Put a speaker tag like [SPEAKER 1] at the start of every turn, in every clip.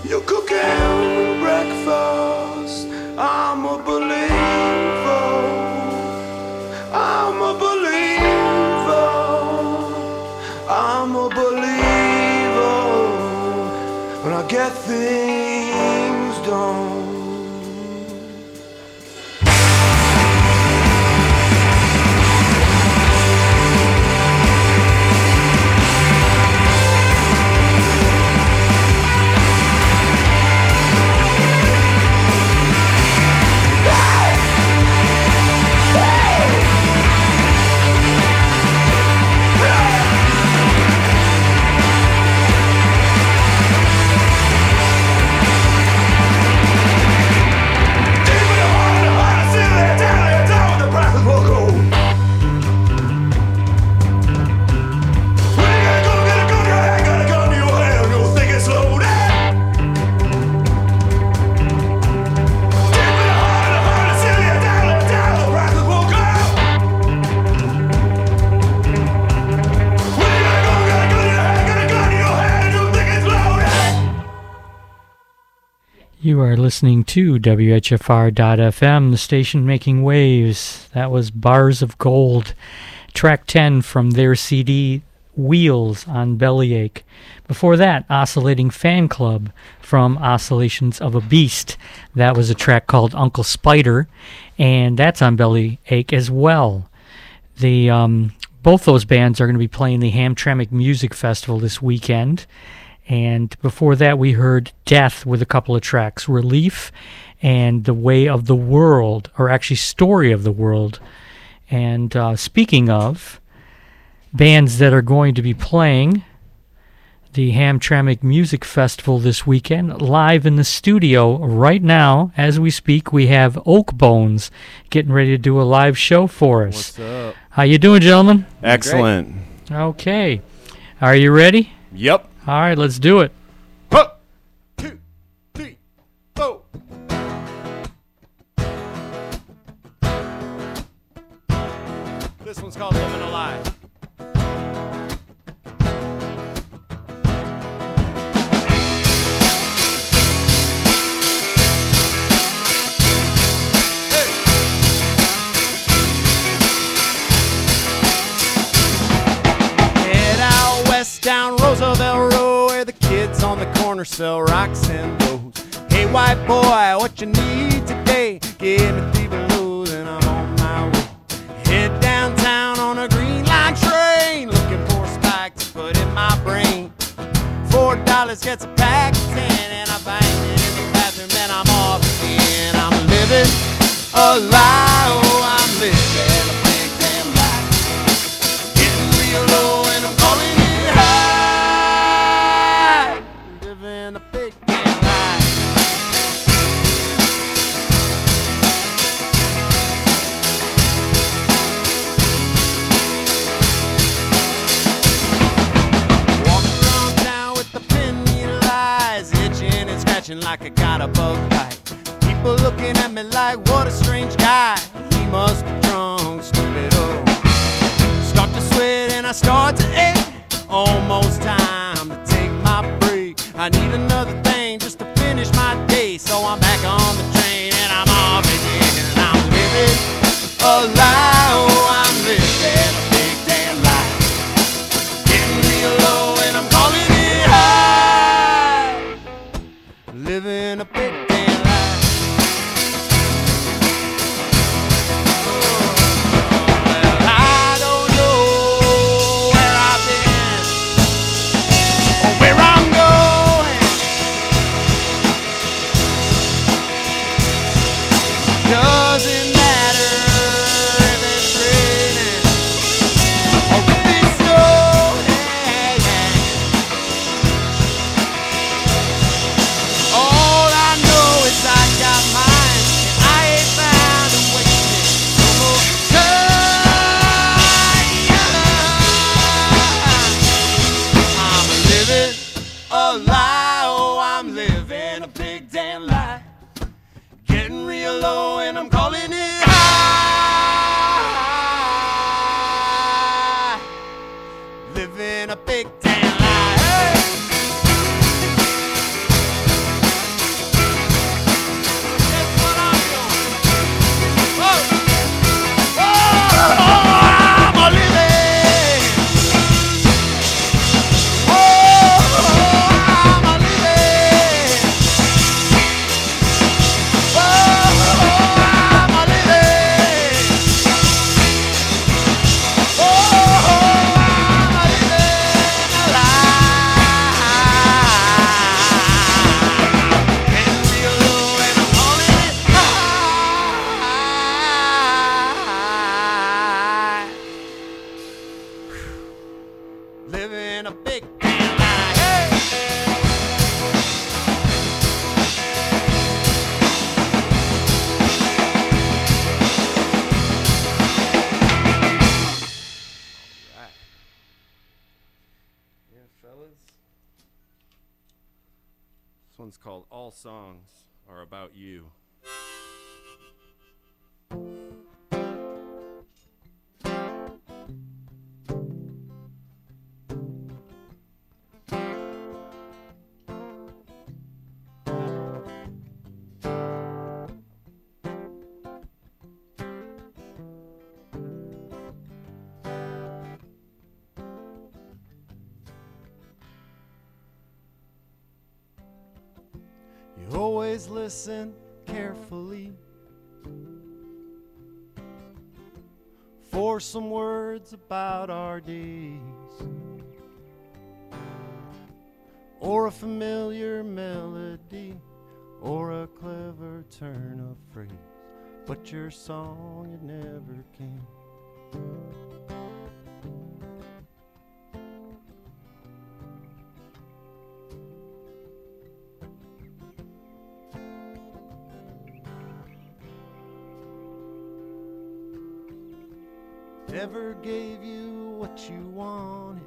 [SPEAKER 1] You're cooking breakfast. I'm a believer. I'm a believer. I'm a believer. When I get things done.
[SPEAKER 2] You are listening to WHFR.FM, the station making waves. That was Bars of Gold, track 10 from their CD, Wheels on Bellyache. Before that, Oscillating Fan Club from Oscillations of a Beast. That was a track called Uncle Spider, and that's on Bellyache as well. Both those bands are going to be playing the Hamtramck Music Festival this weekend. And before that, we heard Death with a couple of tracks, Relief and The Way of the World, or actually Story of the World. And speaking of bands that are going to be playing the Hamtramck Music Festival this weekend, live in the studio right now, as we speak, we have Oak Bones getting ready to do a live show for us.
[SPEAKER 3] What's up?
[SPEAKER 2] How you doing, gentlemen?
[SPEAKER 3] Excellent.
[SPEAKER 2] Okay. Are you ready?
[SPEAKER 3] Yep.
[SPEAKER 2] All right, let's do it.
[SPEAKER 3] 1, 2, 3, 4. This one's called Living Alive. Down Roosevelt Road, where the kids on the corner sell rocks and rolls. Hey, white boy, what you need today? Give me 3 belows and I'm on my way. Head downtown on a green line train, looking for a spike to put in my brain. $4 gets a pack of 10, and I bang it in the bathroom, and I'm off again. I'm living a lie, oh, I'm living a big damn lie. Getting real low and I'm calling it. Living a big damn life. Walking around town with the pin needle eyes, itching and scratching like I got a bug bite. People looking at me like, what a strange guy. He must be drunk, stupid, oh. Start to sweat and I start to ache. Almost time to take my break. I need another thing just to finish my day. So I'm back on the train and I'm off again. And I'm living a lie, oh, I'm living a big damn lie. Getting real low and I'm calling it high. Living a big damn lie. Well, I don't know where I've been or where I'm going. Doesn't matter if it's raining or if it's snowing. All I know is I got mine, and I ain't bound to waste it no more time. I'm living a lie, oh, I'm living a big damn lie. Getting real low and I'm calling it high. Living a big damn lie. Hey!
[SPEAKER 4] one's called All Songs Are About You.
[SPEAKER 3] You always listen carefully for some words about our days, or a familiar melody, or a clever turn of phrase, but your song, it never came. Never gave you what you wanted.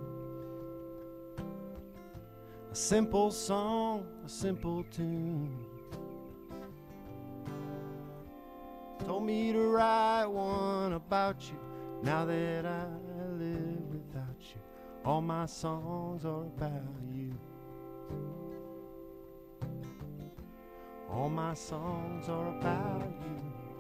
[SPEAKER 3] A simple song, a simple tune. Told me to write one about you. Now that I live without you, all my songs are about you. All my songs are about you.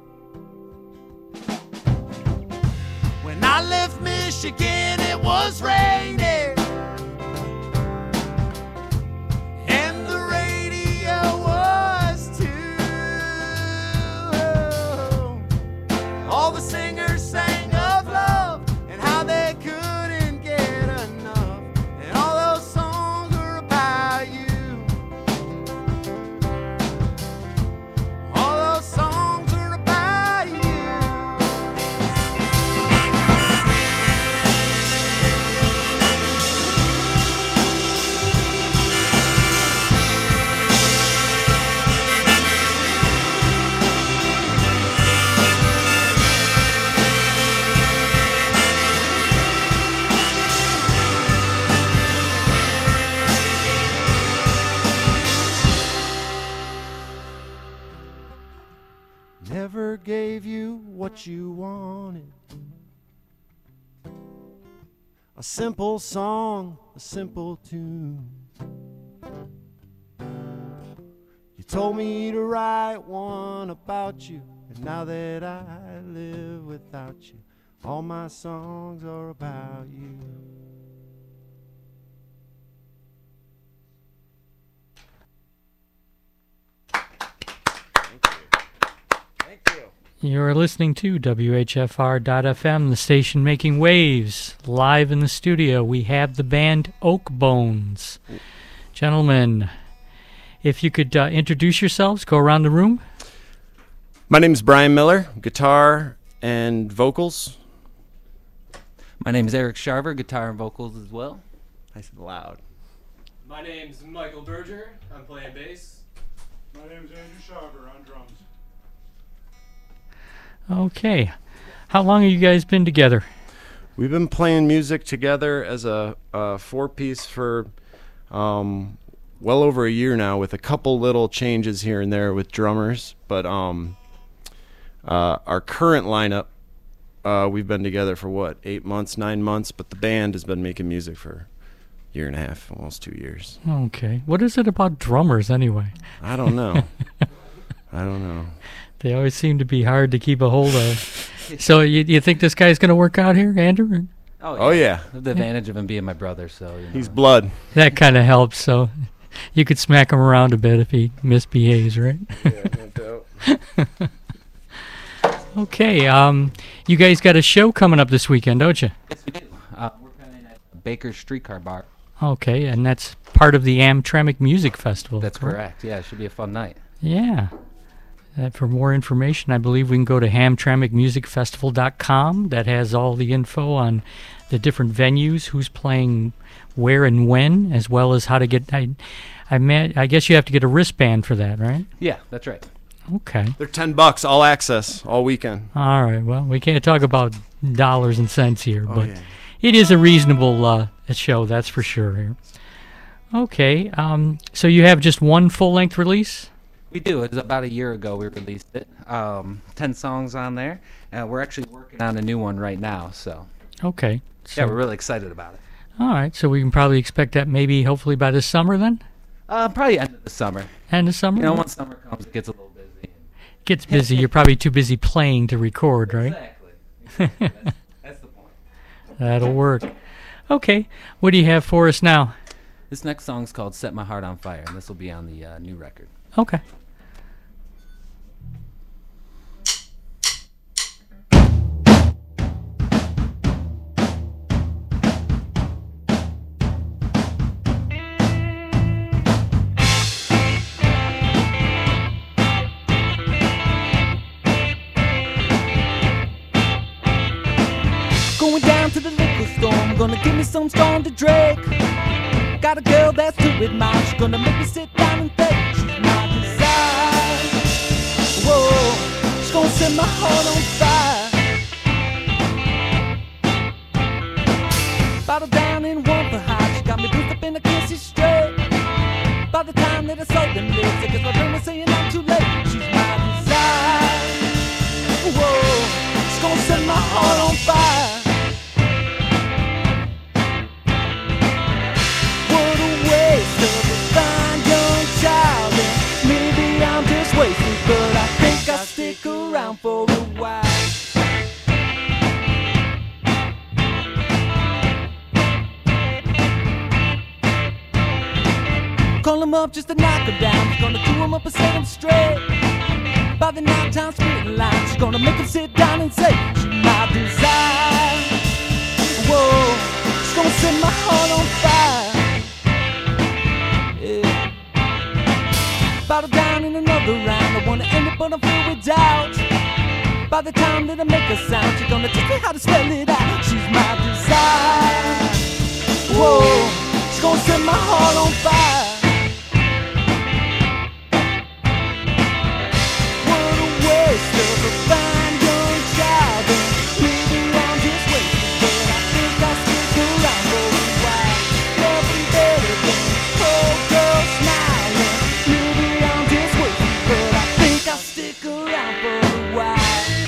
[SPEAKER 3] When I left Michigan, it was raining, and the radio was too. All the singers sang of love and how they couldn't get enough, and all those songs were about you. All those songs were about you. Never gave you what you wanted. A simple song, a simple tune. You told me to write one about you, and now that I live without you, all my songs are about you.
[SPEAKER 2] You're listening to WHFR.FM, the station making waves. Live in the studio, we have the band Oak Bones. Gentlemen, if you could introduce yourselves, go around the room.
[SPEAKER 4] My name's Brian Miller, guitar and vocals.
[SPEAKER 5] My name is Eric Sharver, guitar and vocals as well.
[SPEAKER 4] I said loud.
[SPEAKER 6] My name's Michael Berger. I'm playing bass.
[SPEAKER 7] My name is Andrew Sharver on drums.
[SPEAKER 2] Okay. How long have you guys been together?
[SPEAKER 4] We've been playing music together as a four-piece for well over a year now, with a couple little changes here and there with drummers. But our current lineup, we've been together for, 8 months, 9 months? But the band has been making music for a year and a half, almost 2 years.
[SPEAKER 2] Okay. What is it about drummers, anyway?
[SPEAKER 4] I don't know. I don't know.
[SPEAKER 2] They always seem to be hard to keep a hold of. So you think this guy's going to work out here, Andrew?
[SPEAKER 4] Oh, yeah.
[SPEAKER 5] I have the advantage of him being my brother, so you know.
[SPEAKER 4] He's blood.
[SPEAKER 2] That kind of helps, so you could smack him around a bit if he misbehaves, right?
[SPEAKER 4] Yeah, no doubt.
[SPEAKER 2] Okay, you guys got a show coming up this weekend, don't you?
[SPEAKER 5] Yes, we do. We're playing at Baker's Streetcar Bar.
[SPEAKER 2] Okay, and that's part of the Hamtramck Music Festival.
[SPEAKER 5] That's correct. Yeah, it should be a fun night.
[SPEAKER 2] Yeah. For more information, I believe we can go to hamtramckmusicfestival.com. That has all the info on the different venues, who's playing where and when, as well as how to get... I guess you have to get a wristband for that, right?
[SPEAKER 5] Yeah, that's right.
[SPEAKER 2] Okay.
[SPEAKER 4] They're $10, all access, all weekend.
[SPEAKER 2] All right. Well, we can't talk about dollars and cents here, but
[SPEAKER 4] yeah.
[SPEAKER 2] it is a reasonable show, that's for sure. Here. Okay. So you have just one full-length release?
[SPEAKER 5] We do. It was about a year ago we released it. 10 songs on there. We're actually working on a new one right now, so
[SPEAKER 2] Okay. So,
[SPEAKER 5] yeah, we're really excited about it.
[SPEAKER 2] all right. So we can probably expect that maybe hopefully by this summer then?
[SPEAKER 5] Probably end of the summer.
[SPEAKER 2] End of summer?
[SPEAKER 5] You know, once summer comes, it gets a little busy.
[SPEAKER 2] Gets busy. You're probably too busy playing to record, right?
[SPEAKER 5] Exactly. That's the point.
[SPEAKER 2] That'll work. Okay. What do you have for us now?
[SPEAKER 5] This next song's called Set My Heart on Fire, and this will be on the new record.
[SPEAKER 2] Okay.
[SPEAKER 8] Going down to the liquor store, I'm gonna give me some strong to drink. Got a girl that's too with mine, she's gonna make me sit down and think. She's my desire. Whoa, she's gonna set my heart on fire. Bottle down in one for high, she got me put up in a kiss she's straight. By the time that I saw them lips, I guess my brain was saying I'm too late. She's my desire. Whoa, she's gonna set my heart on fire. But I think I'll stick around for a while. Call him up just to knock him down. He's gonna chew him up and set him straight. By the night time spitting line, she's gonna make him sit down and say, she's my desire. Whoa, she's gonna set my heart on fire. Yeah. Bottle down in another round. I wanna end it, but I'm filled with doubt. By the time that I make a sound, she's gonna teach me how to spell it out. She's my desire. Whoa, she's gonna set my heart on fire. What a waste of a fine young child. And maybe I'm just wasted, but I think I'll stick around for a while. Nothing better than a cold girl smiling. Maybe I'm just wasted, but I think I'll stick around for a while.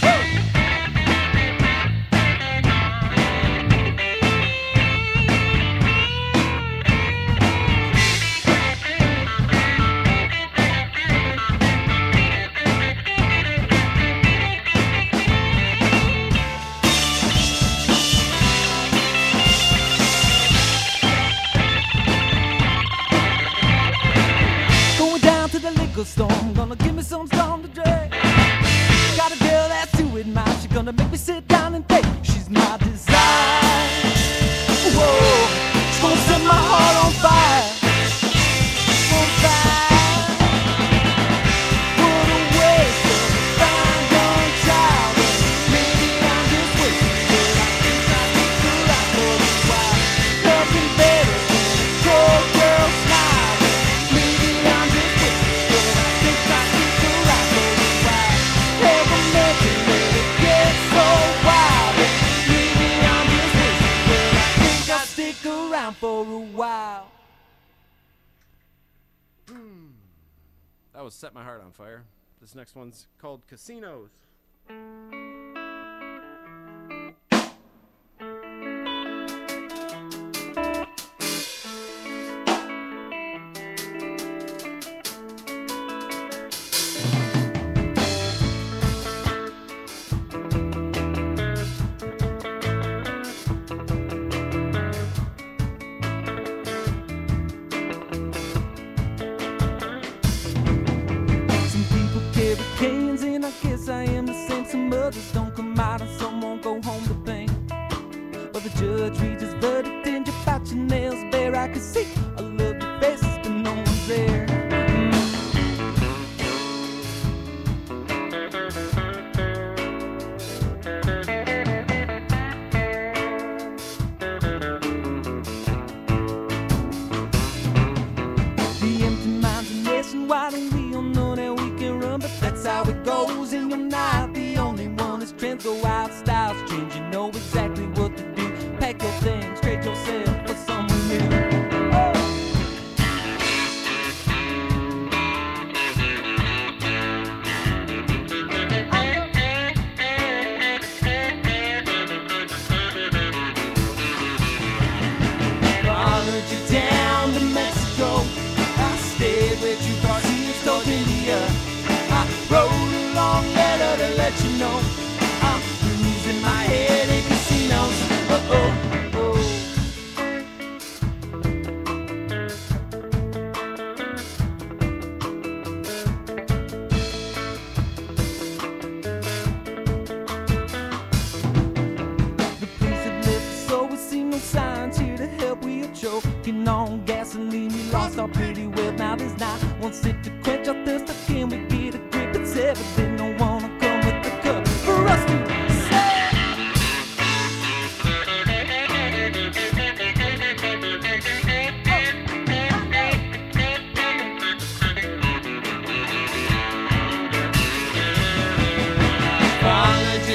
[SPEAKER 8] Going down to the liquor store, I'm gonna give me some strong to drink. Got a girl that's too with mine, she's gonna make me sit down and think. She's my desire. Whoa, she's gonna set my heart on fire. On fire. What a waste of a fine young child. Maybe I'm just wasted, but I think I'll stick around for a while. Nothing better than a cold girl smiling. Maybe I'm just wasted, but I think I'll stick around for a while. Never meant to let it get so wild. Maybe I'm just wasted, but I think I'll stick around for a while.
[SPEAKER 4] That was Set My Heart on Fire. This next one's called Casinos.
[SPEAKER 8] Some people carry canes, and I guess I am the same. Some others don't come out, and some won't go home to pain. But the judge reads his verdict, and you bite your nails bare. I can see I love your faces, but no one's there. The empty mind's a nation. Why don't we all know that we can run? But that's how it goes, and you're not the only one. As trends go out, styles change. You know exactly what to do. Pack your things, trade yourself for someone new. Oh.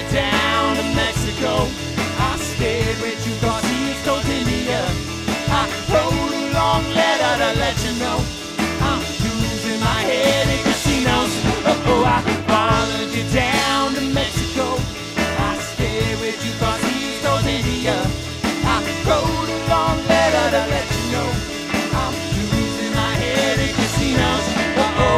[SPEAKER 3] down to Mexico. I stayed with you 'cause he's told India. I wrote a long letter to let you know I'm losing my head in casinos. Oh, I followed you down to Mexico. I stayed with you 'cause he's told India. I wrote a long letter to let you know I'm losing my head in casinos. Oh, oh.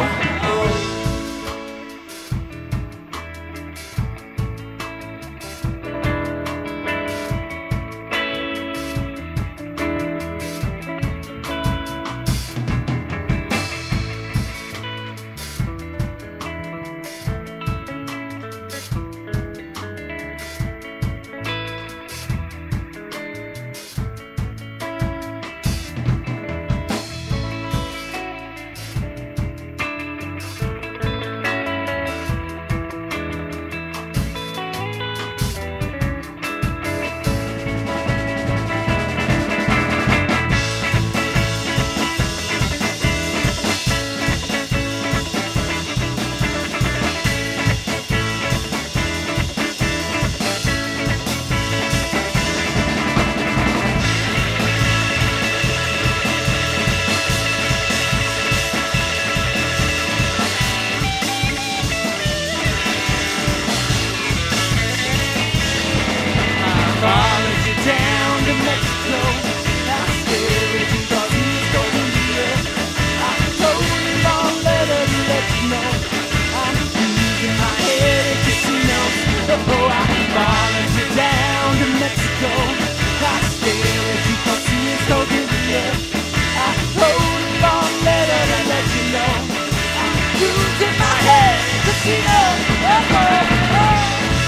[SPEAKER 3] Followed you down to Mexico. I stayed with you 'cause he's told India. I wrote a long letter to let you know I'm losing my head at casinos. Oh, I followed you down to Mexico. I stayed with you 'cause he's told India. I wrote a long letter to let you know I'm losing my head at casinos. Oh, oh, oh.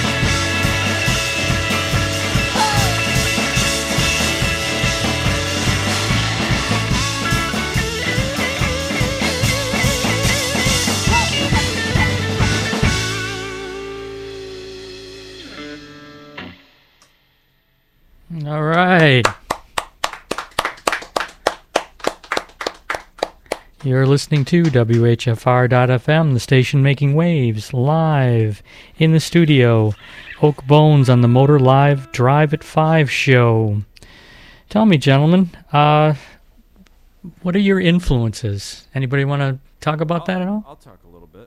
[SPEAKER 2] All right. You're listening to WHFR.FM, the station making waves, live in the studio. Oak Bones on the Motor Live Drive at 5 show. Tell me, gentlemen, what are your influences? Anybody want to talk about that at all?
[SPEAKER 4] I'll talk a little bit.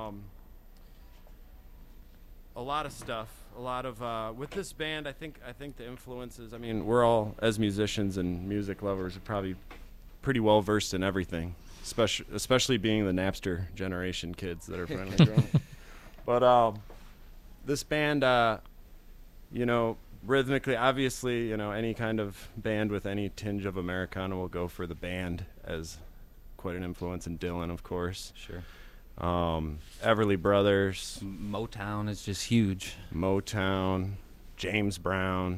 [SPEAKER 4] A lot of stuff. A lot of with this band. I think the influences. I mean, we're all as musicians and music lovers are probably pretty well versed in everything, especially being the Napster generation kids that are finally grown. But this band, you know, rhythmically, obviously, you know, any kind of band with any tinge of Americana will go for the band as quite an influence, and Dylan, of course.
[SPEAKER 5] Sure.
[SPEAKER 4] Everly Brothers.
[SPEAKER 5] Motown is just huge.
[SPEAKER 4] Motown, James Brown,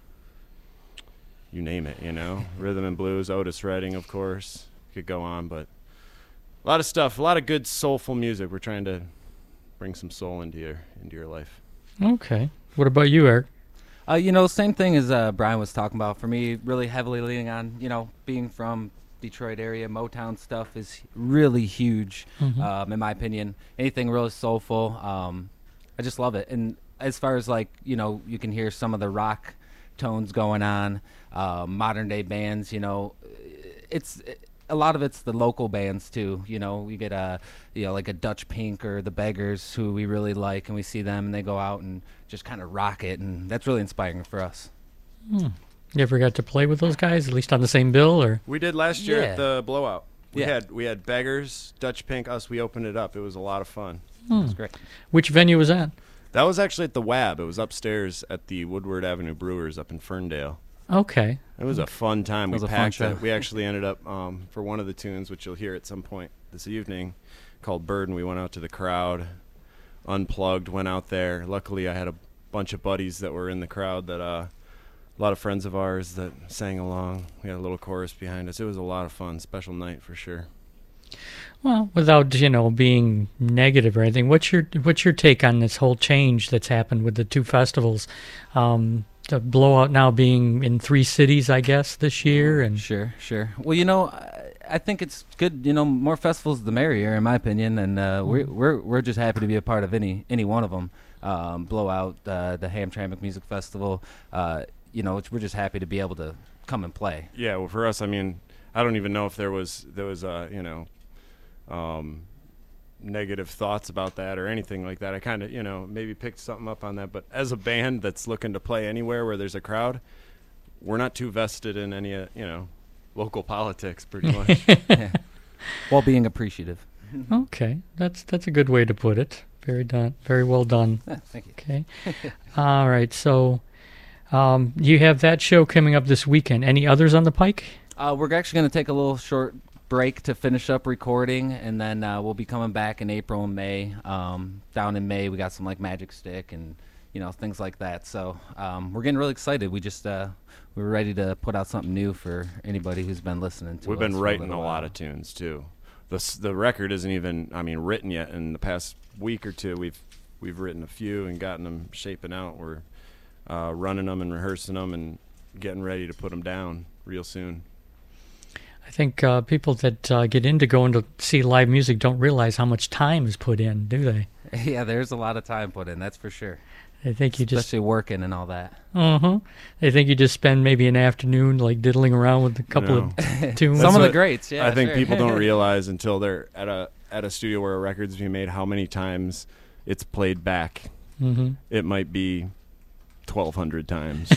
[SPEAKER 4] you name it, you know. Rhythm and blues, Otis Redding, of course. Could go on, but a lot of stuff, a lot of good soulful music. We're trying to bring some soul into your life.
[SPEAKER 2] Okay. What about you, Eric?
[SPEAKER 5] You know, same thing as Brian was talking about. For me, really heavily leaning on, you know, being from Detroit area, Motown stuff is really huge, in my opinion. Anything really soulful, I just love it. And as far as, like, you know, you can hear some of the rock tones going on, modern day bands, you know, a lot of it's the local bands too. You know, we get like a Dutch Pink or the Beggars, who we really like, and we see them and they go out and just kind of rock it, and that's really inspiring for us.
[SPEAKER 2] You ever got to play with those guys, at least on the same bill, or?
[SPEAKER 4] We did last year at the Blowout. We
[SPEAKER 5] Yeah.
[SPEAKER 4] had Beggars, Dutch Pink, us. We opened it up. It was a lot of fun.
[SPEAKER 5] That's great.
[SPEAKER 2] Which venue was that?
[SPEAKER 4] That was actually at the WAB. It was upstairs at the Woodward Avenue Brewers up in Ferndale.
[SPEAKER 2] Okay.
[SPEAKER 4] It was a fun time.
[SPEAKER 5] It was
[SPEAKER 4] We
[SPEAKER 5] a fun
[SPEAKER 4] packed
[SPEAKER 5] show.
[SPEAKER 4] it. We actually ended up for one of the tunes, which you'll hear at some point this evening, called Bird, and we went out to the crowd, unplugged, went out there. Luckily, I had a bunch of buddies that were in the crowd that a lot of friends of ours that sang along. We had a little chorus behind us. It was a lot of fun. Special night for sure.
[SPEAKER 2] Well, without, being negative or anything, what's your take on this whole change that's happened with the two festivals? The Blowout now being in 3 cities, I guess, this year, and
[SPEAKER 5] Sure. Well, I think it's good. You know, more festivals the merrier, in my opinion. And we're just happy to be a part of any one of them. Blowout, the Hamtramck Music Festival. You know, we're just happy to be able to come and play.
[SPEAKER 4] Yeah, well, for us, I mean, I don't even know if there was you know, negative thoughts about that or anything like that. I kind of, you know, maybe picked something up on that. But as a band that's looking to play anywhere where there's a crowd, we're not too vested in any, you know, local politics, pretty much.
[SPEAKER 5] Yeah. While being appreciative.
[SPEAKER 2] Okay, that's a good way to put it. Very well done.
[SPEAKER 5] Thank you.
[SPEAKER 2] Okay. All right, so you have that show coming up this weekend. Any others on the pike?
[SPEAKER 5] We're actually going to take a little short break to finish up recording, and then we'll be coming back in April and May. Down in May, we got some like Magic Stick and, you know, things like that. So we're getting really excited. We just we were ready to put out something new for anybody who's been listening to us.
[SPEAKER 4] We've been
[SPEAKER 5] for
[SPEAKER 4] writing
[SPEAKER 5] little
[SPEAKER 4] a lot
[SPEAKER 5] while.
[SPEAKER 4] of tunes too. The record isn't even, I mean, written yet. In the past week or two, we've written a few and gotten them shaping out. We're running them and rehearsing them and getting ready to put them down real soon.
[SPEAKER 2] I think people that get into going to see live music don't realize how much time is put in, do they?
[SPEAKER 5] Yeah, there's a lot of time put in, that's for sure.
[SPEAKER 2] They think you just
[SPEAKER 5] Especially working and all that.
[SPEAKER 2] They think you just spend maybe an afternoon like diddling around with a couple of tunes.
[SPEAKER 5] Some of the
[SPEAKER 4] what
[SPEAKER 5] greats, yeah.
[SPEAKER 4] I think
[SPEAKER 5] sure.
[SPEAKER 4] people don't realize until they're at a studio where a record's being made how many times it's played back. It might be 1,200 times.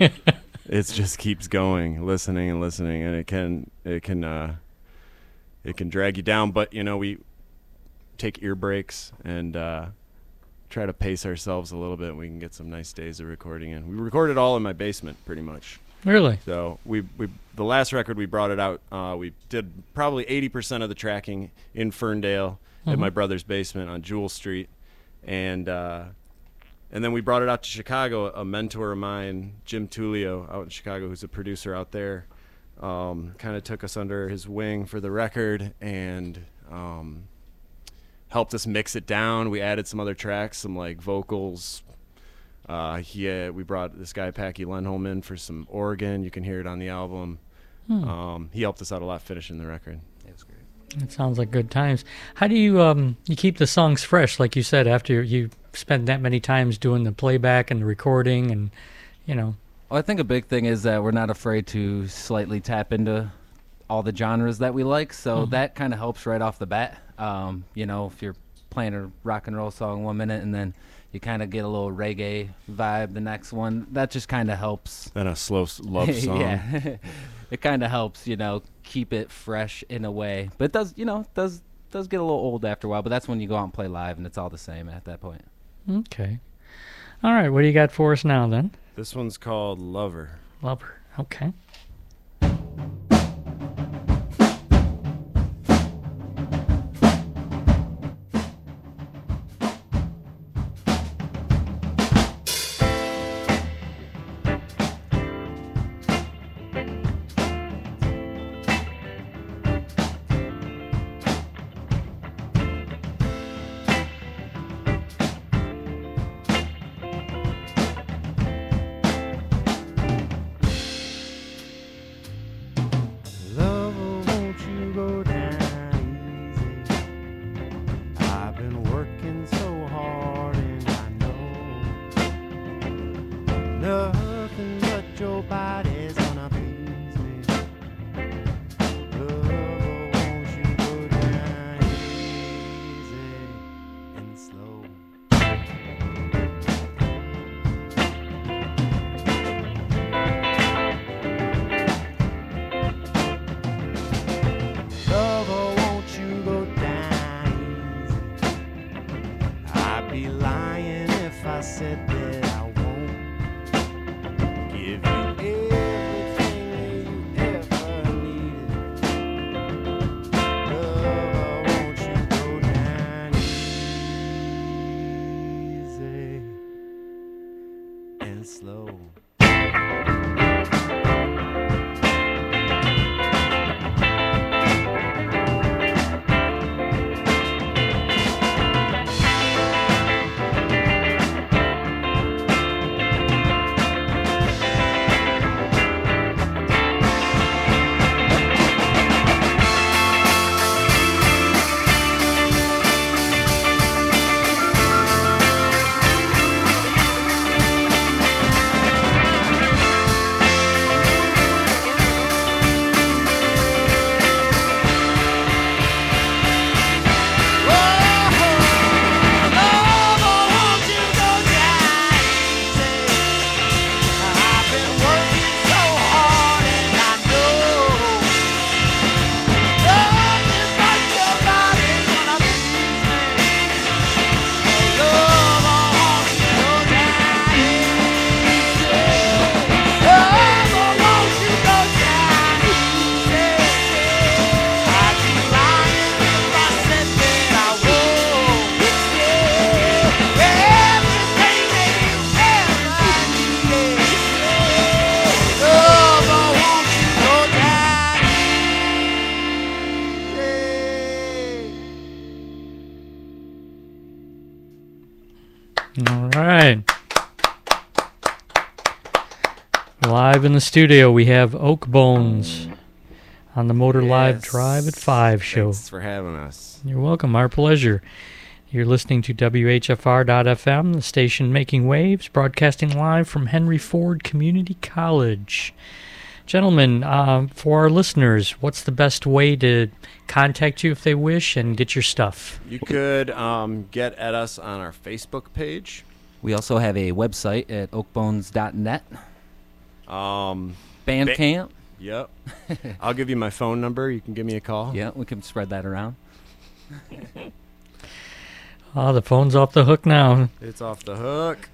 [SPEAKER 4] It just keeps going, listening and listening, and it can drag you down. But you know, we take ear breaks and try to pace ourselves a little bit. We can get some nice days of recording in. We recorded all in my basement, pretty much.
[SPEAKER 2] Really?
[SPEAKER 4] So we the last record we brought it out. We did probably 80% of the tracking in Ferndale at my brother's basement on Jewel Street, and then we brought it out to Chicago. A mentor of mine, Jim Tullio, out in Chicago, who's a producer out there, kind of took us under his wing for the record and helped us mix it down. We added some other tracks, some like vocals. We brought this guy Packy Lenholm in for some organ. You can hear it on the album. He helped us out a lot finishing the record.
[SPEAKER 5] It was great.
[SPEAKER 2] It sounds like good times. How do you you keep the songs fresh, like you said, after you spend that many times doing the playback and the recording and, you know?
[SPEAKER 5] Well, I think a big thing is that we're not afraid to slightly tap into all the genres that we like, so that kind of helps right off the bat. You know, if you're playing a rock and roll song 1 minute and then you kind of get a little reggae vibe the next one, that just kind of helps.
[SPEAKER 4] Then a slow love song.
[SPEAKER 5] Yeah. It kind of helps, you know, keep it fresh in a way. But it does, you know, does get a little old after a while, but that's when you go out and play live and it's all the same at that point.
[SPEAKER 2] Okay. All right, what do you got for us now then?
[SPEAKER 4] This one's called Lover.
[SPEAKER 2] Lover. Okay.
[SPEAKER 3] Lover, won't you go down easy? I've been working so hard and I know nothing but your body's gonna please me. Lover, won't you go down easy and slow? Lover, won't you go down easy? I'd be lying if I said that I won't give you everything that you ever needed. Lover, won't you go down easy and slow?
[SPEAKER 2] All right. Live in the studio, we have Oak Bones on the Motor Live
[SPEAKER 4] Yes.
[SPEAKER 2] Drive at 5 show.
[SPEAKER 4] Thanks for having us.
[SPEAKER 2] You're welcome. Our pleasure. You're listening to WHFR.FM, the station making waves, broadcasting live from Henry Ford Community College. Gentlemen, for our listeners, what's the best way to contact you if they wish and get your stuff?
[SPEAKER 4] You could get at us on our Facebook page.
[SPEAKER 5] We also have a website at oakbones.net. Bandcamp.
[SPEAKER 4] Yep. I'll give you my phone number. You can give me a call.
[SPEAKER 5] Yeah, we can spread that around.
[SPEAKER 2] Oh, the phone's off the hook now.
[SPEAKER 4] It's off the hook.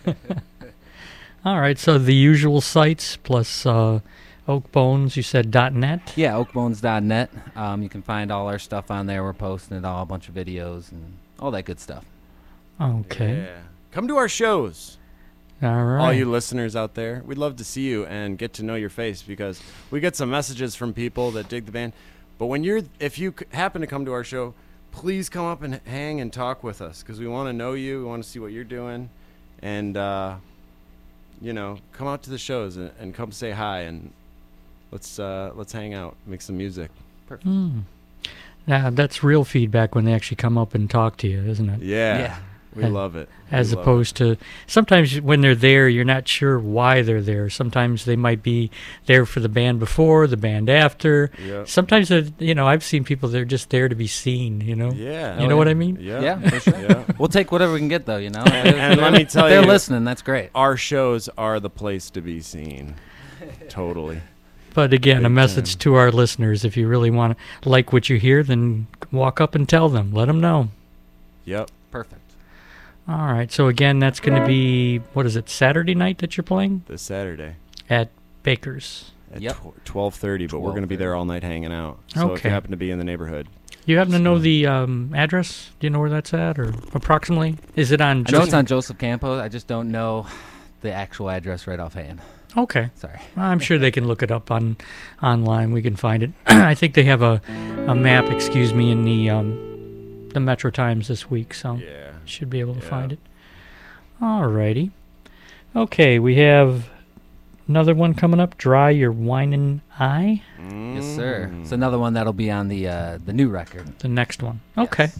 [SPEAKER 2] All right, so the usual sites plus Oak Bones, you said .net?
[SPEAKER 5] Yeah, oakbones.net. You can find all our stuff on there. We're posting it all, a bunch of videos and all that good stuff.
[SPEAKER 2] Okay.
[SPEAKER 4] Yeah. Come to our shows.
[SPEAKER 2] All right.
[SPEAKER 4] All you listeners out there, we'd love to see you and get to know your face because we get some messages from people that dig the band. But if you happen to come to our show, please come up and hang and talk with us because we want to know you. We want to see what you're doing. And, come out to the shows and come say hi and let's hang out, make some music.
[SPEAKER 5] Perfect.
[SPEAKER 2] Now, that's real feedback when they actually come up and talk to you, isn't it?
[SPEAKER 4] Yeah. We love it.
[SPEAKER 2] As
[SPEAKER 4] We love
[SPEAKER 2] opposed to sometimes when they're there, you're not sure why they're there. Sometimes they might be there for the band before, the band after.
[SPEAKER 4] Yep.
[SPEAKER 2] Sometimes, I've seen people, they're just there to be seen,
[SPEAKER 4] Yeah.
[SPEAKER 2] You know what I mean?
[SPEAKER 4] Yeah.
[SPEAKER 5] Yeah, for sure.
[SPEAKER 4] Yeah.
[SPEAKER 5] We'll take whatever we can get, though,
[SPEAKER 4] And let me tell
[SPEAKER 5] if they're
[SPEAKER 4] you,
[SPEAKER 5] listening, that's great.
[SPEAKER 4] our shows are the place to be seen. Totally.
[SPEAKER 2] But again, a
[SPEAKER 4] Big
[SPEAKER 2] message
[SPEAKER 4] time.
[SPEAKER 2] to our listeners. If you really want to like what you hear, then walk up and tell them. Let them know.
[SPEAKER 4] Yep.
[SPEAKER 5] Perfect.
[SPEAKER 2] All right. So again, that's going to be, Saturday night that you're playing?
[SPEAKER 4] This Saturday
[SPEAKER 2] At Baker's.
[SPEAKER 4] at
[SPEAKER 5] Yep.
[SPEAKER 4] 12:30, but we're going to be
[SPEAKER 5] 12:30.
[SPEAKER 4] there all night hanging out. So if
[SPEAKER 2] Okay.
[SPEAKER 4] you happen to be in the neighborhood.
[SPEAKER 2] You happen to know the address? Do you know where that's at, or approximately? Is it on?
[SPEAKER 5] I know it's on Joseph Campos. I just don't know the actual address right offhand.
[SPEAKER 2] Okay,
[SPEAKER 5] Sorry.
[SPEAKER 2] I'm sure they can look it up online. We can find it. I think they have a map, in the Metro Times this week, so
[SPEAKER 4] Yeah.
[SPEAKER 2] should be able to
[SPEAKER 4] Yeah.
[SPEAKER 2] find it. Alrighty. Okay, we have another one coming up. Dry Your Whinin' Eye.
[SPEAKER 5] Yes, sir.
[SPEAKER 4] Mm.
[SPEAKER 5] It's another one that'll be on the new record.
[SPEAKER 2] The next one. Okay.
[SPEAKER 5] Yes.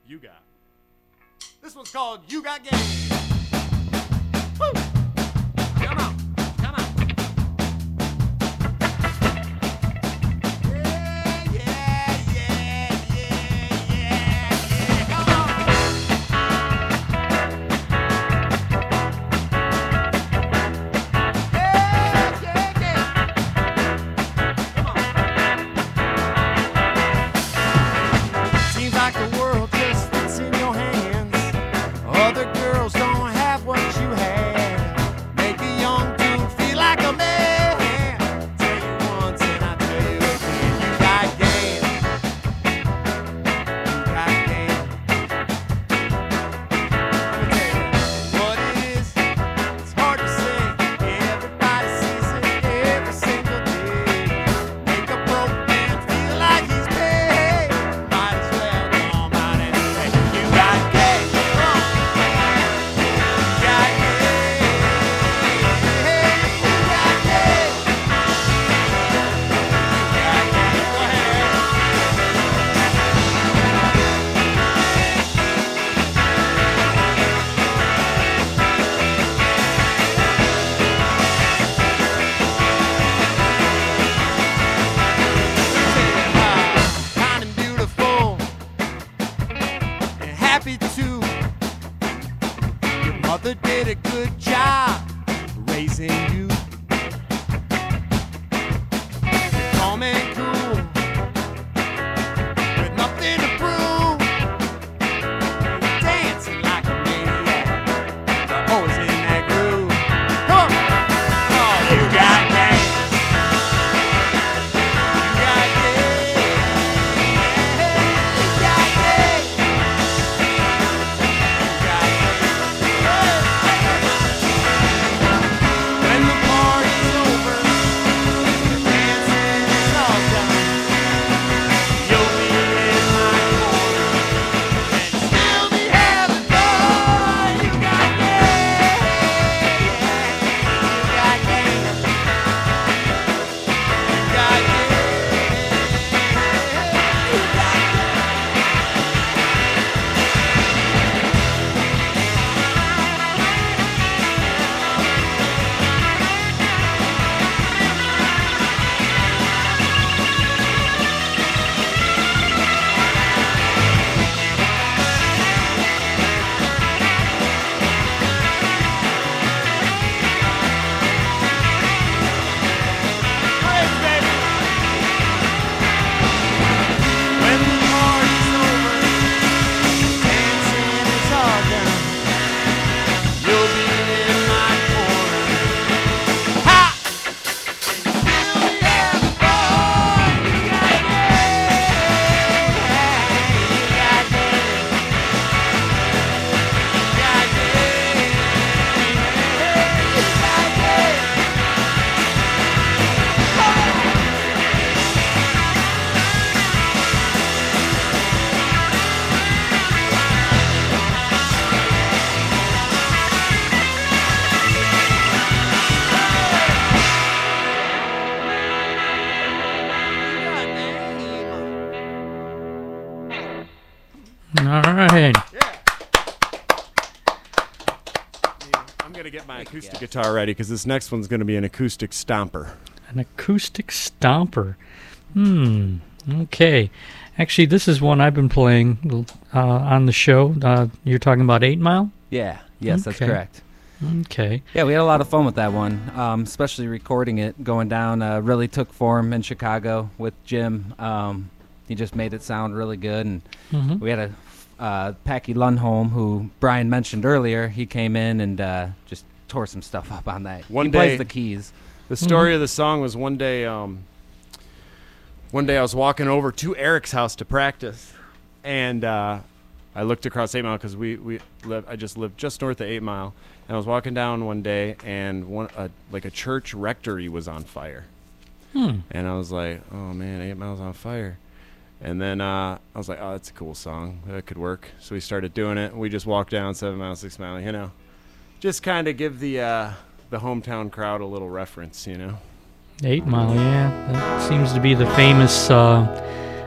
[SPEAKER 4] You Got. This one's called You Got Game. Woo! Come on. Come on. Yeah, yeah, yeah, yeah, yeah. Come on. Yeah, yeah, yeah. Come on. Seems like the world just fits in your hands. Other girls don't have what you have. Make a young dude feel like a man. Tell you once and I tell you again, you got game. You got game. Let me tell you what it is. It's hard to say. Everybody sees it every single day. Make a broke man feel like he's paid. Might as well come out and say, you got game. Come on. You got game. You got game. You got game. Go ahead. Kind and beautiful and happy too. Your mother did a good job raising you. You're calm and cool with nothing to prove. You're dancing like a maniac. You're always in that groove. Come on. Oh, you got game. You got game. You got game. You got game. When the party's over, the dancing is all done. You'll be in my corner and still be having fun. You got game. You got game. You got Praise, baby. When the party's over, dancing is all done. You'll be in my corner. Ha! And you'll be having fun. You got game. You got game. You got game. You got game.
[SPEAKER 2] All right.
[SPEAKER 4] I'm gonna get my acoustic guitar ready because this next one's gonna be an acoustic stomper.
[SPEAKER 2] An acoustic stomper. Okay. Actually, this is one I've been playing on the show. You're talking about 8 Mile?
[SPEAKER 5] Yeah. Yes, that's
[SPEAKER 2] Okay.
[SPEAKER 5] correct.
[SPEAKER 2] Okay.
[SPEAKER 5] Yeah, we had a lot of fun with that one, especially recording it, going down. Really took form in Chicago with Jim. He just made it sound really good, and we had Packy Lundholm, who Brian mentioned earlier. He came in and just tore some stuff up on that.
[SPEAKER 4] One
[SPEAKER 5] he
[SPEAKER 4] day-
[SPEAKER 5] plays the keys.
[SPEAKER 4] The story of the song was one day I was walking over to Eric's house to practice, and I looked across 8 Mile because I just lived just north of 8 Mile, and I was walking down one day, and a church rectory was on fire, and I was like, oh man, 8 Mile's on fire. And then I was like, oh, that's a cool song. That could work. So we started doing it. We just walked down 7 Mile, 6 Mile, you know. Just kind of give the hometown crowd a little reference, you know.
[SPEAKER 2] 8 Mile, yeah. That seems to be the famous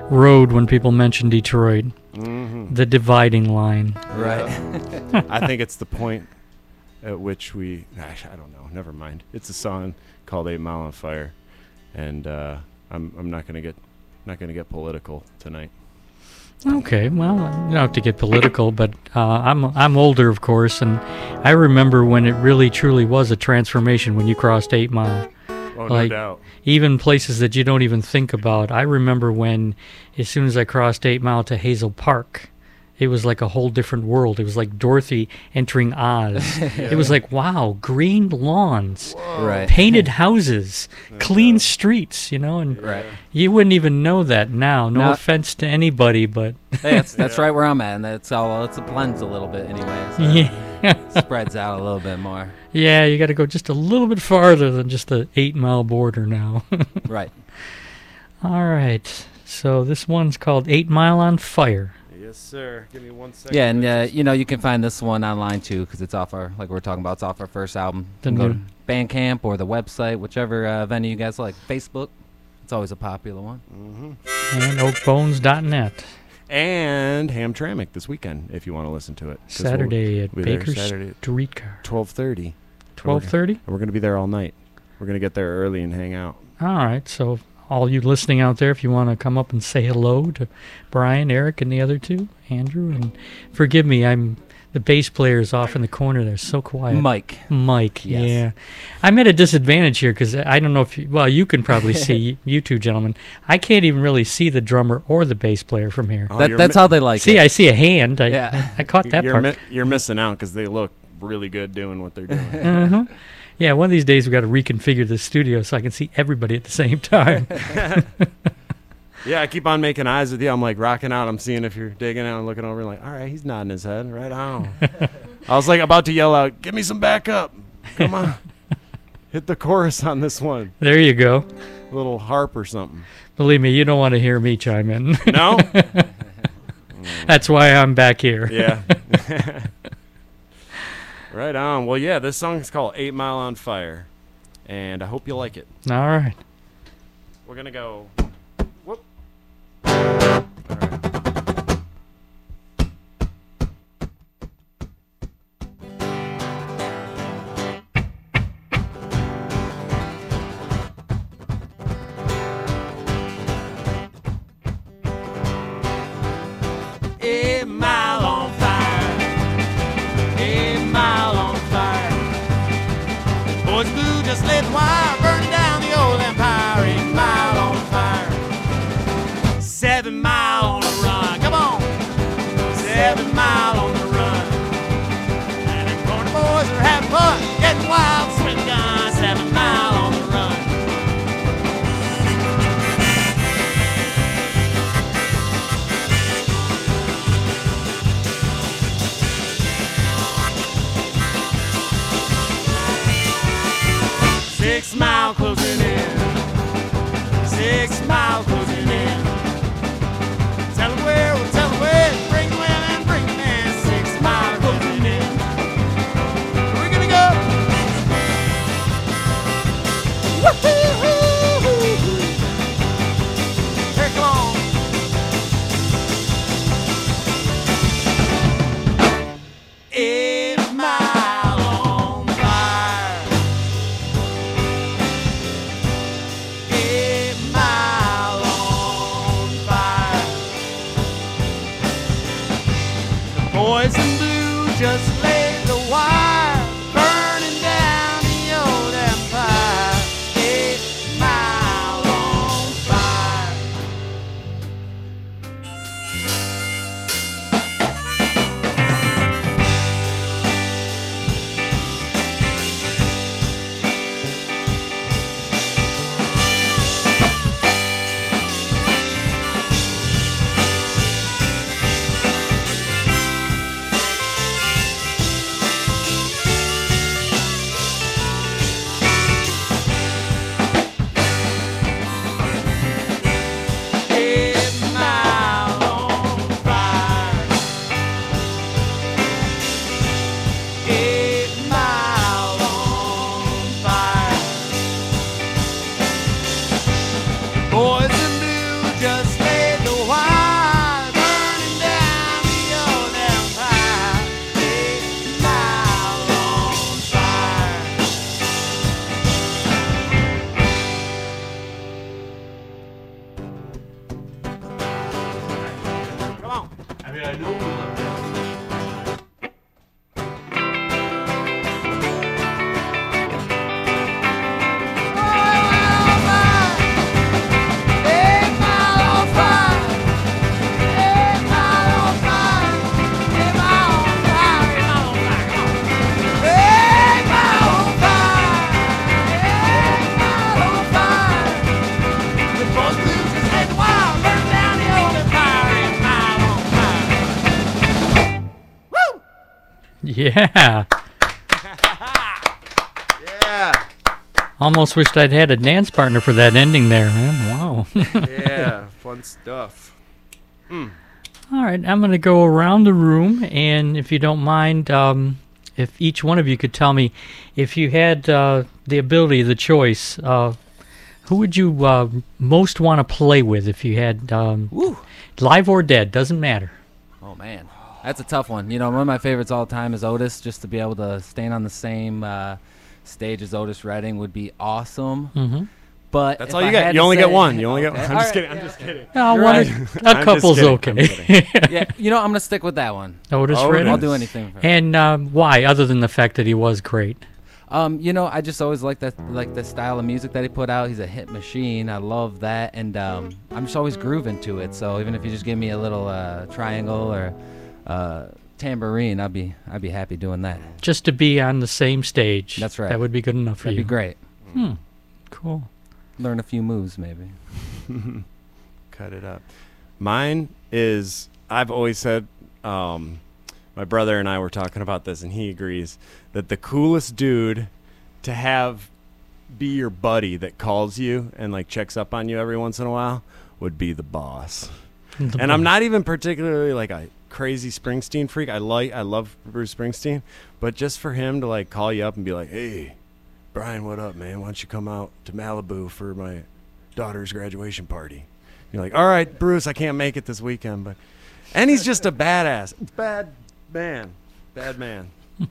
[SPEAKER 2] road when people mention Detroit.
[SPEAKER 4] Mm-hmm.
[SPEAKER 2] The dividing line.
[SPEAKER 5] Right.
[SPEAKER 4] I think it's the point at which we. Gosh, I don't know. Never mind. It's a song called 8 Mile on Fire, and I'm not gonna get political tonight.
[SPEAKER 2] Okay, well, you don't have to get political, but I'm older, of course, and I remember when it really truly was a transformation when you crossed 8 Mile.
[SPEAKER 4] Oh,
[SPEAKER 2] Like,
[SPEAKER 4] no doubt.
[SPEAKER 2] Even places that you don't even think about. I remember when, as soon as I crossed 8 Mile to Hazel Park, it was like a whole different world. It was like Dorothy entering Oz. It was like, wow, green lawns,
[SPEAKER 5] Right.
[SPEAKER 2] painted houses, clean streets, you know, and
[SPEAKER 5] Right.
[SPEAKER 2] you wouldn't even know that now. No
[SPEAKER 5] No.
[SPEAKER 2] offense to anybody, but
[SPEAKER 5] Hey, that's right where I'm at, and that's all. It's a blends a little bit, anyway. So
[SPEAKER 2] yeah.
[SPEAKER 5] spreads out a little bit more.
[SPEAKER 2] Yeah, you got to go just a little bit farther than just the 8 Mile border now.
[SPEAKER 5] Right.
[SPEAKER 2] All right. So this one's called 8 Mile on Fire.
[SPEAKER 4] Yes, sir. Give me 1 second.
[SPEAKER 5] Yeah, and you can find this one online too, because it's off our, like we were talking about, it's off our first album.
[SPEAKER 2] The
[SPEAKER 5] You can go
[SPEAKER 2] new-
[SPEAKER 5] to Bandcamp or the website, whichever venue you guys like. Facebook, it's always a popular one.
[SPEAKER 2] And oakbones.net.
[SPEAKER 4] And Hamtramck this weekend, if you want to listen to it. 'Cause
[SPEAKER 2] Saturday at
[SPEAKER 4] we'll be there
[SPEAKER 2] Baker
[SPEAKER 4] Saturday,
[SPEAKER 2] Streetcar.
[SPEAKER 4] 12:30.
[SPEAKER 2] 12:30?
[SPEAKER 4] And we're going to be there all night. We're going to get there early and hang out.
[SPEAKER 2] All right. So all you listening out there, if you want to come up and say hello to Brian, Eric, and the other two, Andrew, and forgive me, the bass player is off in the corner there, so quiet.
[SPEAKER 5] Mike.
[SPEAKER 2] Mike,
[SPEAKER 5] Yes.
[SPEAKER 2] yeah. I'm at a disadvantage here because I don't know if you can probably see, you two gentlemen. I can't even really see the drummer or the bass player from here.
[SPEAKER 4] Oh,
[SPEAKER 5] That's how they like
[SPEAKER 2] See,
[SPEAKER 5] it.
[SPEAKER 2] I see a hand.
[SPEAKER 5] Yeah.
[SPEAKER 2] I caught that part.
[SPEAKER 4] You're missing out because they look really good doing what they're doing.
[SPEAKER 2] Uh-huh. Yeah, one of these days we got to reconfigure the studio so I can see everybody at the same time.
[SPEAKER 4] Yeah, I keep on making eyes with you. I'm like rocking out. I'm seeing if you're digging out and looking over like, all right, he's nodding his head. Right on. I was like about to yell out, give me some backup. Come on. Hit the chorus on this one.
[SPEAKER 2] There you go.
[SPEAKER 4] A little harp or something.
[SPEAKER 2] Believe me, you don't want to hear me chime in.
[SPEAKER 4] No?
[SPEAKER 2] That's why I'm back here.
[SPEAKER 4] Yeah. Right on. Well, yeah, this song is called 8 Mile on Fire. And I hope you like it.
[SPEAKER 2] All right.
[SPEAKER 4] We're going to go. Whoop. All right.
[SPEAKER 3] Eight mile on fire. 8 Mile on fire. Boys Blue just lit wire, burning down the old empire. 8 Mile on fire. 7 Mile on the run. Come on. 7 Mile on the run. And them corner boys are having fun, getting wild, swing guns. 7 Mile on the run. Six mile closing in. 6 Mile closing in. Tell 'em where, we'll tell 'em where. Bring them in, bring them in. 6 Mile closing in. We're gonna go. Woo-hoo-hoo-hoo-hoo. Here, come on. Eight Mile on fire.
[SPEAKER 2] Yeah.
[SPEAKER 4] Yeah.
[SPEAKER 2] Almost wished I'd had a dance partner for that ending there, man. Wow.
[SPEAKER 4] Yeah. Fun stuff.
[SPEAKER 2] All right, I'm going to go around the room, and if you don't mind, if each one of you could tell me, if you had the ability, the choice, who would you most want to play with if you had live or dead, doesn't matter.
[SPEAKER 5] Oh man, that's a tough one. You know, one of my favorites all the time is Otis. Just to be able to stand on the same stage as Otis Redding would be awesome.
[SPEAKER 2] Mm-hmm.
[SPEAKER 5] But
[SPEAKER 4] That's
[SPEAKER 5] if
[SPEAKER 4] all you
[SPEAKER 5] I
[SPEAKER 4] get.
[SPEAKER 5] had
[SPEAKER 4] You
[SPEAKER 5] to
[SPEAKER 4] only get
[SPEAKER 5] say-
[SPEAKER 4] one. You only get one.
[SPEAKER 5] Okay,
[SPEAKER 4] I'm just
[SPEAKER 5] all
[SPEAKER 4] kidding.
[SPEAKER 5] right,
[SPEAKER 4] I'm just kidding.
[SPEAKER 2] No,
[SPEAKER 5] You're
[SPEAKER 2] one,
[SPEAKER 5] right.
[SPEAKER 2] a
[SPEAKER 4] I'm just
[SPEAKER 2] couple's
[SPEAKER 4] kidding. I'm
[SPEAKER 2] okay.
[SPEAKER 4] kidding.
[SPEAKER 5] Yeah, you know, I'm gonna stick with that one.
[SPEAKER 2] Otis
[SPEAKER 4] Otis.
[SPEAKER 2] Redding.
[SPEAKER 5] I'll do anything for him.
[SPEAKER 2] And why, other than the fact that he was great?
[SPEAKER 5] You know, I just always like the style of music that he put out. He's a hit machine. I love that, and I'm just always grooving to it. So even if you just give me a little triangle or tambourine, I'd be happy doing that.
[SPEAKER 2] Just to be on the same stage.
[SPEAKER 5] That's right.
[SPEAKER 2] That would be good enough for
[SPEAKER 5] That'd
[SPEAKER 2] you.
[SPEAKER 5] be great.
[SPEAKER 2] Cool.
[SPEAKER 5] Learn a few moves, maybe.
[SPEAKER 4] Cut it up. Mine is, I've always said, my brother and I were talking about this, and he agrees that the coolest dude to have be your buddy that calls you and like checks up on you every once in a while would be the boss. And I'm not even particularly like a crazy Springsteen freak. I love Bruce Springsteen, but just for him to like call you up and be like, "Hey, Brian, what up, man? Why don't you come out to Malibu for my daughter's graduation party?" You're like, "All right, Bruce, I can't make it this weekend, but," and he's just a badass, bad man.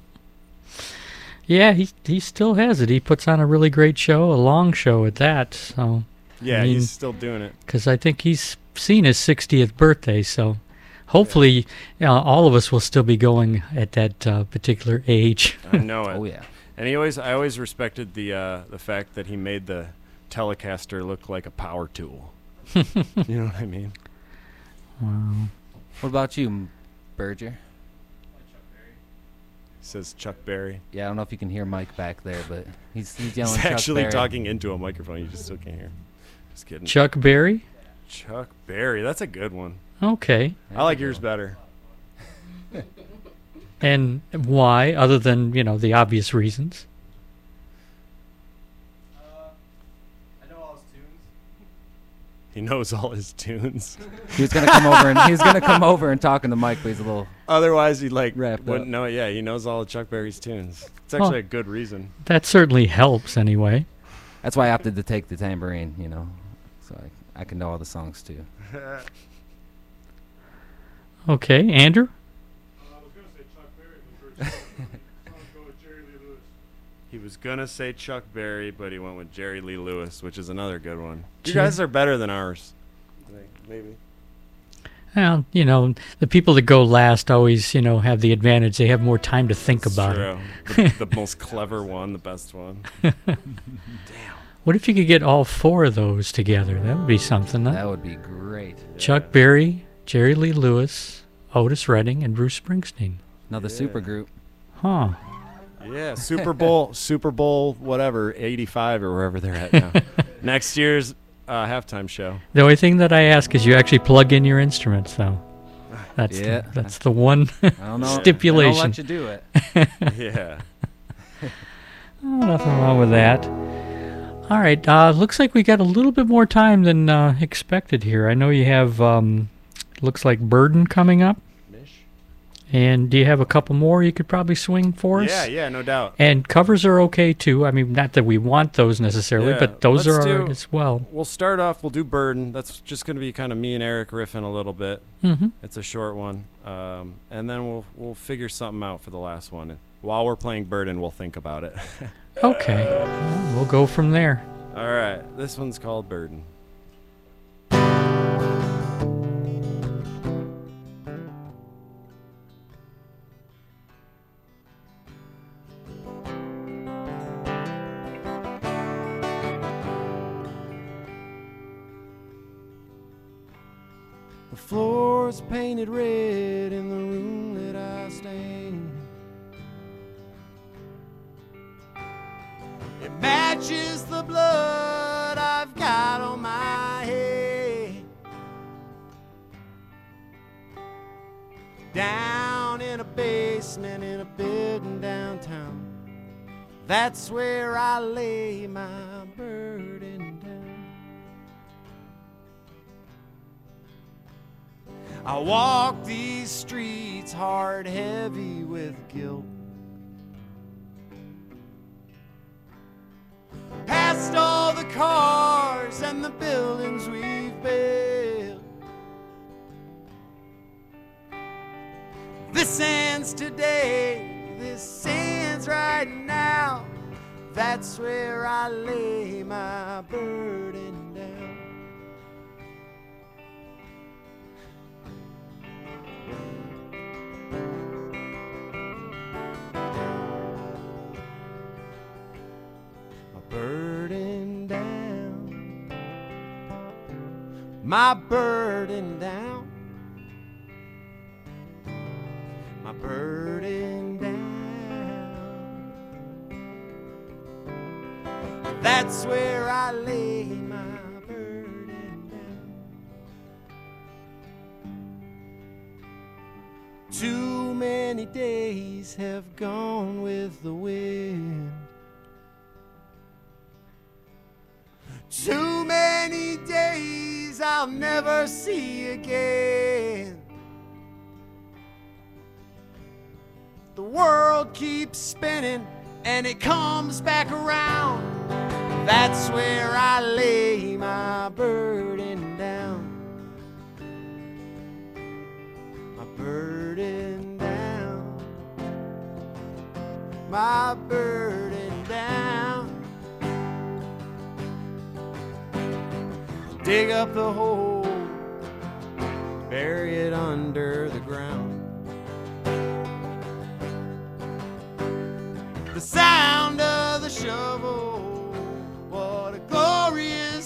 [SPEAKER 2] Yeah, he still has it. He puts on a really great show, a long show at that. So
[SPEAKER 4] Yeah,
[SPEAKER 2] I mean,
[SPEAKER 4] he's still doing it.
[SPEAKER 2] because I think he's seen his 60th birthday. So hopefully, all of us will still be going at that particular age.
[SPEAKER 4] I know it.
[SPEAKER 5] Oh yeah.
[SPEAKER 4] And I always respected the fact that he made the Telecaster look like a power tool. You know what I mean?
[SPEAKER 2] Wow.
[SPEAKER 5] What about you, Berger?
[SPEAKER 4] He says Chuck Berry.
[SPEAKER 5] Yeah, I don't know if you can hear Mike back there, but he's yelling.
[SPEAKER 4] He's
[SPEAKER 5] Chuck
[SPEAKER 4] actually
[SPEAKER 5] Berry.
[SPEAKER 4] talking into a microphone. You just still can't hear. Just kidding.
[SPEAKER 2] Chuck Berry?
[SPEAKER 4] Chuck Berry. That's a good one.
[SPEAKER 2] Okay.
[SPEAKER 4] I like yours better.
[SPEAKER 2] And why, other than, the obvious reasons?
[SPEAKER 6] I know all his tunes.
[SPEAKER 4] He knows all his tunes.
[SPEAKER 5] He was gonna come over and talk in the mic, but he's a little.
[SPEAKER 4] Otherwise, he
[SPEAKER 5] Wrapped
[SPEAKER 4] wouldn't
[SPEAKER 5] up.
[SPEAKER 4] know it. Yeah, he knows all of Chuck Berry's tunes. It's actually a good reason.
[SPEAKER 2] That certainly helps anyway.
[SPEAKER 5] That's why I opted to take the tambourine, so I can know all the songs too.
[SPEAKER 2] Okay, Andrew?
[SPEAKER 7] I was going to say Chuck Berry, but first I'll go with Jerry Lee Lewis.
[SPEAKER 4] He was gonna say Chuck Berry, but he went with Jerry Lee Lewis, which is another good one. You
[SPEAKER 2] Jer-
[SPEAKER 4] guys are better than ours. Maybe.
[SPEAKER 2] Well, the people that go last always, have the advantage. They have more time to think
[SPEAKER 4] It's
[SPEAKER 2] about
[SPEAKER 4] true.
[SPEAKER 2] it.
[SPEAKER 4] The most clever one, the best one.
[SPEAKER 2] What if you could get all four of those together? That would be something. Huh?
[SPEAKER 5] That would be great.
[SPEAKER 2] Chuck Berry, Jerry Lee Lewis, Otis Redding, and Bruce Springsteen.
[SPEAKER 5] Another super group.
[SPEAKER 2] Huh.
[SPEAKER 4] Yeah, Super Bowl, whatever, 85 or wherever they're at now. Next year's halftime show.
[SPEAKER 2] The only thing that I ask is you actually plug in your instruments, though. That's
[SPEAKER 5] Yeah.
[SPEAKER 2] that's the one
[SPEAKER 5] I don't know.
[SPEAKER 2] stipulation.
[SPEAKER 5] I don't let you do it.
[SPEAKER 4] Yeah.
[SPEAKER 2] Oh, nothing wrong with that. All right. Looks like we got a little bit more time than expected here. I know you have, looks like Burden coming up. And do you have a couple more you could probably swing for us?
[SPEAKER 4] Yeah, no doubt.
[SPEAKER 2] And covers are okay, too. I mean, not that we want those necessarily,
[SPEAKER 4] Yeah,
[SPEAKER 2] but those
[SPEAKER 4] let's
[SPEAKER 2] are all
[SPEAKER 4] do-
[SPEAKER 2] right as well.
[SPEAKER 4] We'll start off, we'll do Burden. That's just going to be kind of me and Eric riffing a little bit.
[SPEAKER 2] Mm-hmm.
[SPEAKER 4] It's a short one. And then we'll figure something out for the last one. While we're playing Burden, we'll think about it.
[SPEAKER 2] Okay. Well, we'll go from there.
[SPEAKER 4] All right. This one's called Burden. The floor's painted red in the room that I stay in. It matches the blood I've got on my head. Down in a basement in a bed
[SPEAKER 3] That's where I lay my burden down. I walk these streets hard, heavy with guilt. Past all the cars and the buildings we've built. This ends today, this ends right now. That's where I lay my burden down. My burden down. My burden down. My burden down. That's where I lay my burden down. Too many days have gone with the wind. Too many days I'll never see again. The world keeps spinning and it comes back around. That's where I lay my burden down. My burden down. My burden down. Dig up the hole, bury it under the ground. The sound of the shovel, what a glorious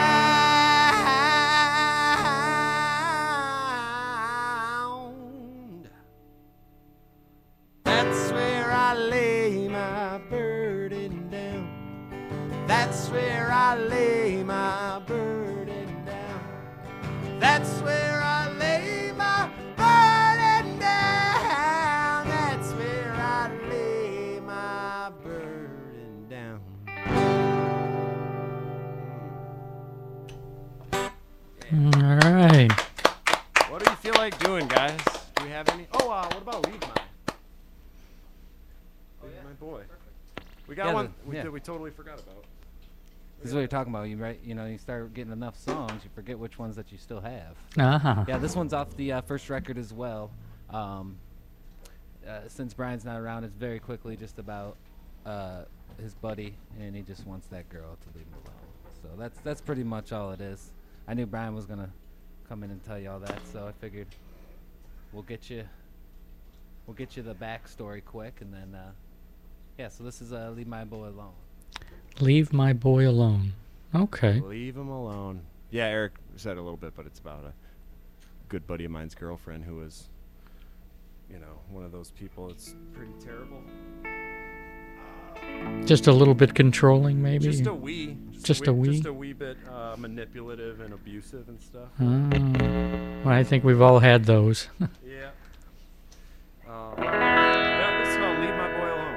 [SPEAKER 3] sound. That's where I lay my burden down. That's where I lay my burden down. That's where I lay my burden down. That's where I lay my burden down.
[SPEAKER 2] All right.
[SPEAKER 4] What do you feel like doing, guys? Do we have any? Oh, what about Leave Mine? Leave My Boy. We got
[SPEAKER 5] Yeah,
[SPEAKER 4] one
[SPEAKER 5] yeah.
[SPEAKER 4] that we totally forgot about.
[SPEAKER 5] This is what you're talking about. You know, you start getting enough songs, you forget which ones that you still have.
[SPEAKER 2] Uh-huh.
[SPEAKER 5] Yeah, this one's off the first record as well. Since Brian's not around, it's very quickly just about his buddy, and he just wants that girl to leave him alone. So that's pretty much all it is. I knew Brian was gonna come in and tell you all that, so I figured we'll get you the backstory quick, and then yeah. So this is Leave My Boy Alone.
[SPEAKER 2] Leave My Boy Alone. Okay.
[SPEAKER 4] Leave him alone. Yeah, Eric said a little bit, but it's about a good buddy of mine's girlfriend who was, you know, one of those people that's pretty terrible.
[SPEAKER 2] Just a little bit controlling, maybe?
[SPEAKER 4] Just a wee.
[SPEAKER 2] Just a wee?
[SPEAKER 4] Just a wee bit manipulative and abusive and stuff.
[SPEAKER 2] Well, I think we've all had those.
[SPEAKER 4] Yeah. Yeah, this is called Leave My Boy Alone.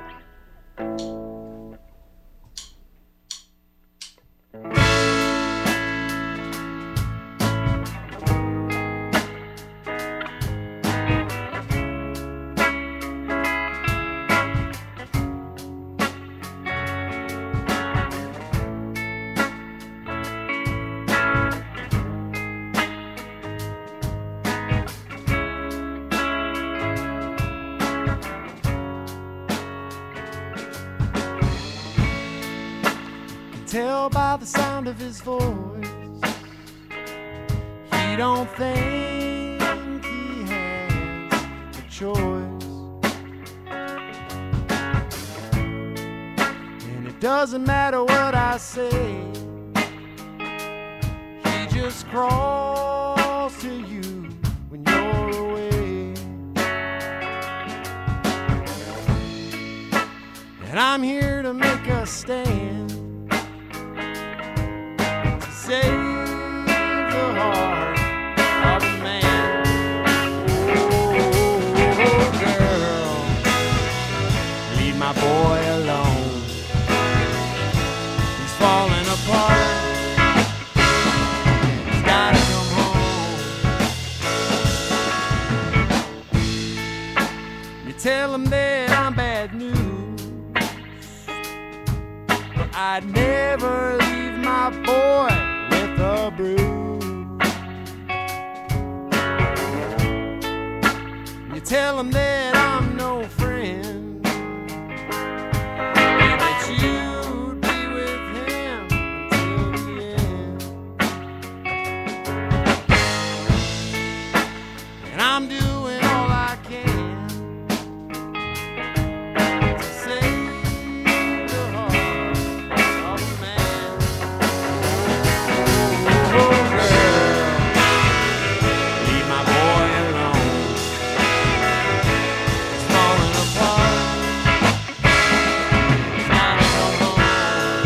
[SPEAKER 4] Tell by the sound of his voice, he don't think he has a choice. And it doesn't matter what I say, he just crawls to you when you're away. And I'm here to make a stand, save the heart of a man. Oh, girl, leave my boy alone.
[SPEAKER 3] falling apart. He's gotta come home. You tell him that I'm bad news, but I'd never leave my boy with a bruise. You tell him that I'm no friend, and that you'd be with him until the end. And I'm doing all I can to save the heart of a man. Oh, girl, leave my boy alone. It's falling apart. It's gotta come home.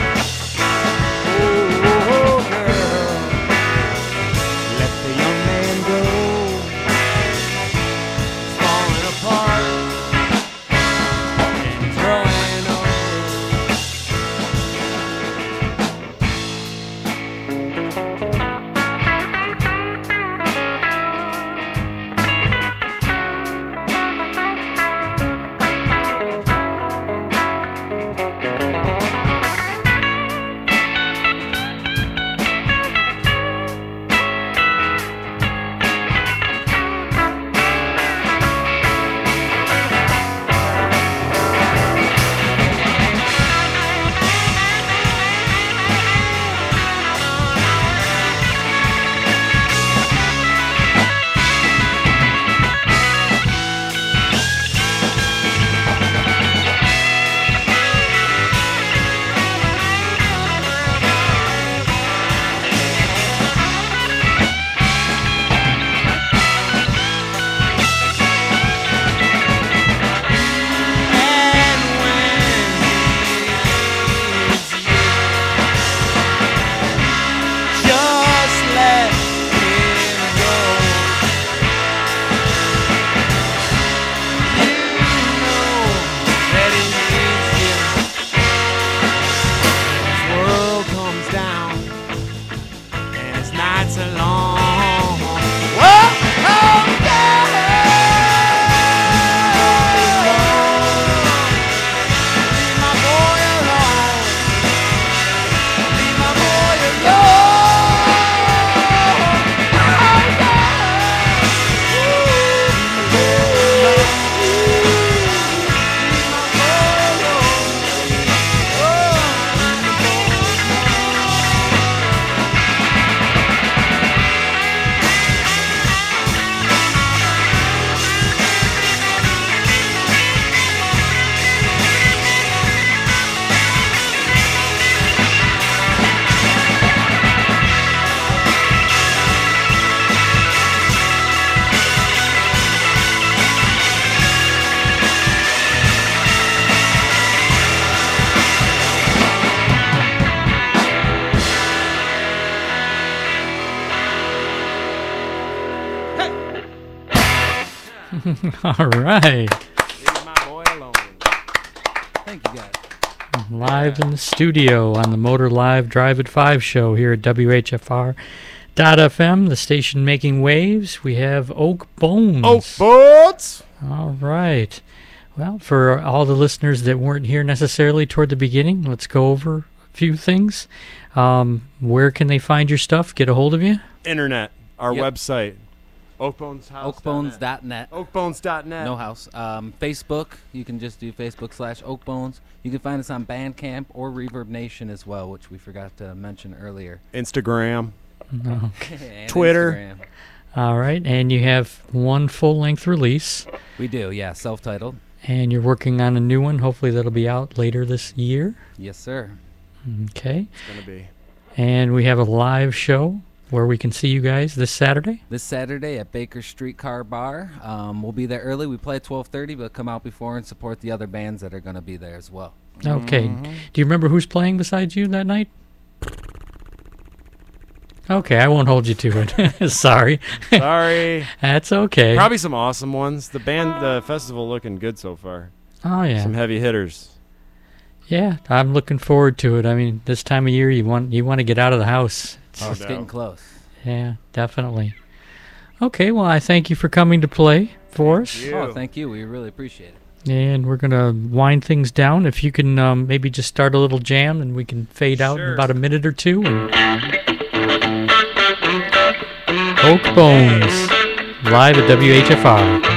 [SPEAKER 3] Oh, girl, let the young man go. It's falling apart, and he's growing old. And when he leaves you, just let him go. You know that he needs you. His world comes down, and his nights are long. Whoa, oh, yeah. Leave my boy alone. Leave my boy alone. Oh, yeah. Leave my boy alone. Oh,
[SPEAKER 2] All right.
[SPEAKER 4] Leave my boy alone.
[SPEAKER 5] Thank you, guys.
[SPEAKER 2] Live in the studio on the Motor Live Drive at 5 show here at WHFR.FM, the station making waves. We have Oak Bones.
[SPEAKER 4] Oak Bones.
[SPEAKER 2] All right. Well, for all the listeners that weren't here necessarily toward the beginning, let's go over a few things. Where can they find your stuff? Get a hold of you?
[SPEAKER 4] Internet. Our
[SPEAKER 5] Yep.
[SPEAKER 4] website. Oakboneshouse.net.
[SPEAKER 5] Oakbones.net.
[SPEAKER 4] Oakbones.net.
[SPEAKER 5] No house. Facebook, you can just do Facebook/Oakbones. You can find us on Bandcamp or Reverb Nation as well, which we forgot to mention earlier.
[SPEAKER 4] Instagram.
[SPEAKER 2] No.
[SPEAKER 5] And
[SPEAKER 4] Twitter.
[SPEAKER 5] Instagram.
[SPEAKER 2] All right. And you have one full-length release,
[SPEAKER 5] We do, yeah, self-titled.
[SPEAKER 2] and you're working on a new one. Hopefully that'll be out later this year.
[SPEAKER 5] Yes, sir.
[SPEAKER 2] Okay.
[SPEAKER 4] It's going to be.
[SPEAKER 2] And we have a live show where we can see you guys this Saturday.
[SPEAKER 5] This Saturday at Baker Streetcar Bar. We'll be there early. We play at 12:30, but come out before and support the other bands that are going to be there as well.
[SPEAKER 2] Okay. Do you remember who's playing besides you that night? Okay, I won't hold you to it. Sorry.
[SPEAKER 4] Sorry.
[SPEAKER 2] That's okay.
[SPEAKER 4] Probably some awesome ones. The festival looking good so far.
[SPEAKER 2] Oh, yeah.
[SPEAKER 4] Some heavy hitters.
[SPEAKER 2] Yeah, I'm looking forward to it. I mean, this time of year, you want to get out of the house.
[SPEAKER 5] Oh, it's
[SPEAKER 4] no.
[SPEAKER 5] getting close.
[SPEAKER 2] Yeah, definitely. Okay, well, I thank you for coming to play for us.
[SPEAKER 4] you.
[SPEAKER 5] Oh, thank you. We really appreciate it.
[SPEAKER 2] And we're going to wind things down. If you can maybe just start a little jam and we can fade out in
[SPEAKER 4] Sure.
[SPEAKER 2] about a minute or two. And Oak Bones, live at WHFR.